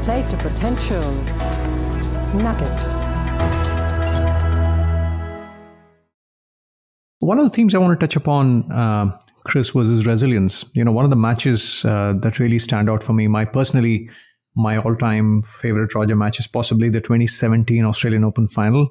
Play to Potential Nugget. One of the themes I want to touch upon, Chris, was his resilience. One of the matches that really stand out for me, my all-time favorite Roger match is possibly the 2017 Australian Open final.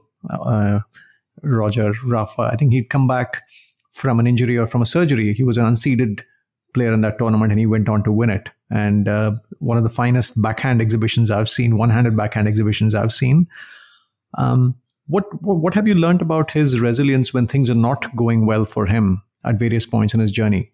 Rafa, I think he'd come back from an injury or from a surgery. He was an unseeded player in that tournament and he went on to win it. And one of the finest backhand exhibitions I've seen, one-handed backhand exhibitions I've seen. What have you learned about his resilience when things are not going well for him at various points in his journey?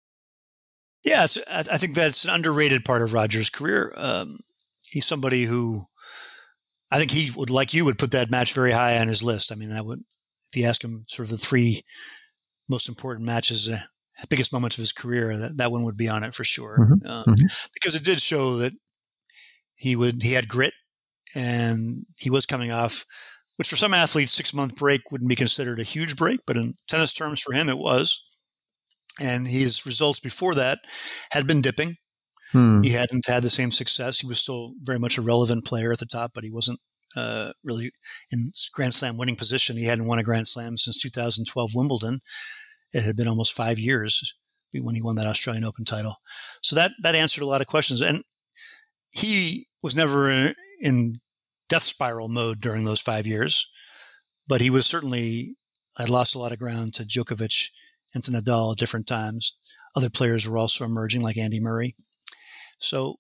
Yes, I think that's an underrated part of Roger's career. He's somebody who I think he would, like you, would put that match very high on his list. I mean, if you ask him sort of the three most important matches, biggest moments of his career, that one would be on it for sure. Because it did show that he had grit, and he was coming off, which for some athletes, 6-month break wouldn't be considered a huge break, but in tennis terms for him, it was. And his results before that had been dipping. He hadn't had the same success. He was still very much a relevant player at the top, but he wasn't really in Grand Slam winning position. He hadn't won a Grand Slam since 2012 Wimbledon. It had been almost 5 years when he won that Australian Open title. So that answered a lot of questions. And he was never in death spiral mode during those 5 years, but he was certainly had lost a lot of ground to Djokovic and to Nadal at different times. Other players were also emerging, like Andy Murray. So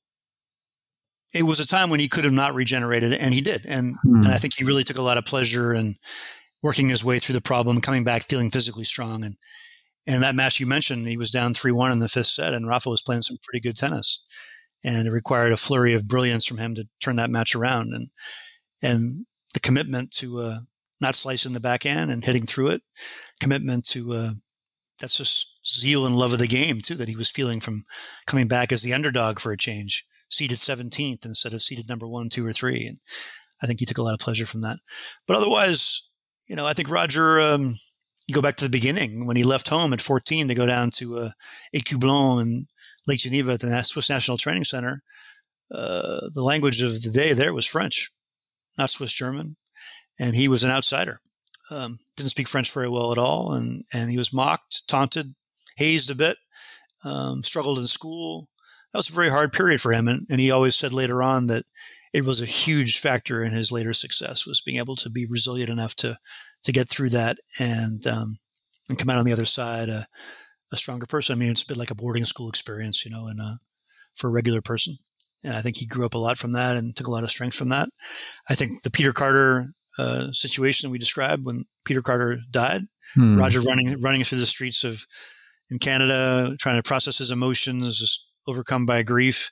it was a time when he could have not regenerated, and he did. And I think he really took a lot of pleasure in working his way through the problem, coming back, feeling physically strong. And that match you mentioned, he was down 3-1 in the fifth set, and Rafa was playing some pretty good tennis. And it required a flurry of brilliance from him to turn that match around. And the commitment to not slicing the backhand and hitting through it, commitment to that's just zeal and love of the game, too, that he was feeling from coming back as the underdog for a change, seeded 17th instead of seeded number 1, 2, or 3. And I think he took a lot of pleasure from that. But otherwise, I think Roger, you go back to the beginning when he left home at 14 to go down to Écublens in Lake Geneva at the Swiss National Training Center. The language of the day there was French, not Swiss German. And he was an outsider. Didn't speak French very well at all. And he was mocked, taunted, hazed a bit, struggled in school. That was a very hard period for him. And he always said later on that it was a huge factor in his later success, was being able to be resilient enough to get through that and come out on the other side a stronger person. I mean, it's a bit like a boarding school experience, for a regular person. And I think he grew up a lot from that and took a lot of strength from that. I think the Peter Carter situation we described when Peter Carter died, Roger running through the streets in Canada, trying to process his emotions, just overcome by grief.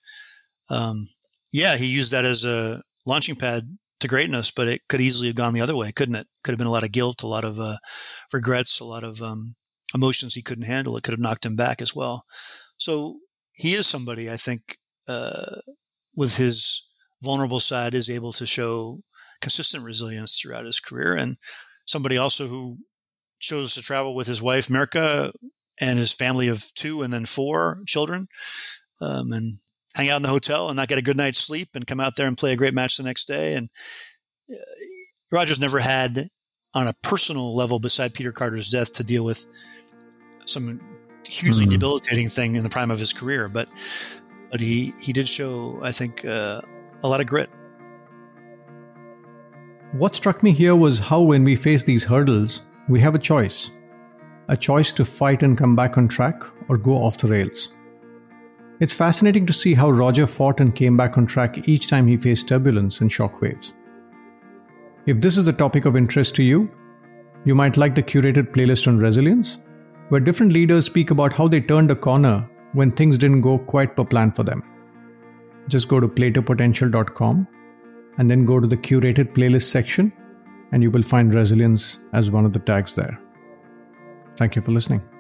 He used that as a launching pad to greatness, but it could easily have gone the other way, couldn't it? Could have been a lot of guilt, a lot of regrets, a lot of emotions he couldn't handle. It could have knocked him back as well. So he is somebody, I think, with his vulnerable side, is able to show consistent resilience throughout his career, and somebody also who chose to travel with his wife, Mirka, and his family of 2 and then 4 children, and hang out in the hotel and not get a good night's sleep and come out there and play a great match the next day. And Roger's never had, on a personal level, beside Peter Carter's death, to deal with some hugely debilitating thing in the prime of his career. But he did show, I think, a lot of grit. What struck me here was how when we face these hurdles, we have a choice to fight and come back on track or go off the rails. It's fascinating to see how Roger fought and came back on track each time he faced turbulence and shockwaves. If this is a topic of interest to you, you might like the curated playlist on resilience, where different leaders speak about how they turned a corner when things didn't go quite per plan for them. Just go to playtopotential.com and then go to the curated playlist section, and you will find resilience as one of the tags there. Thank you for listening.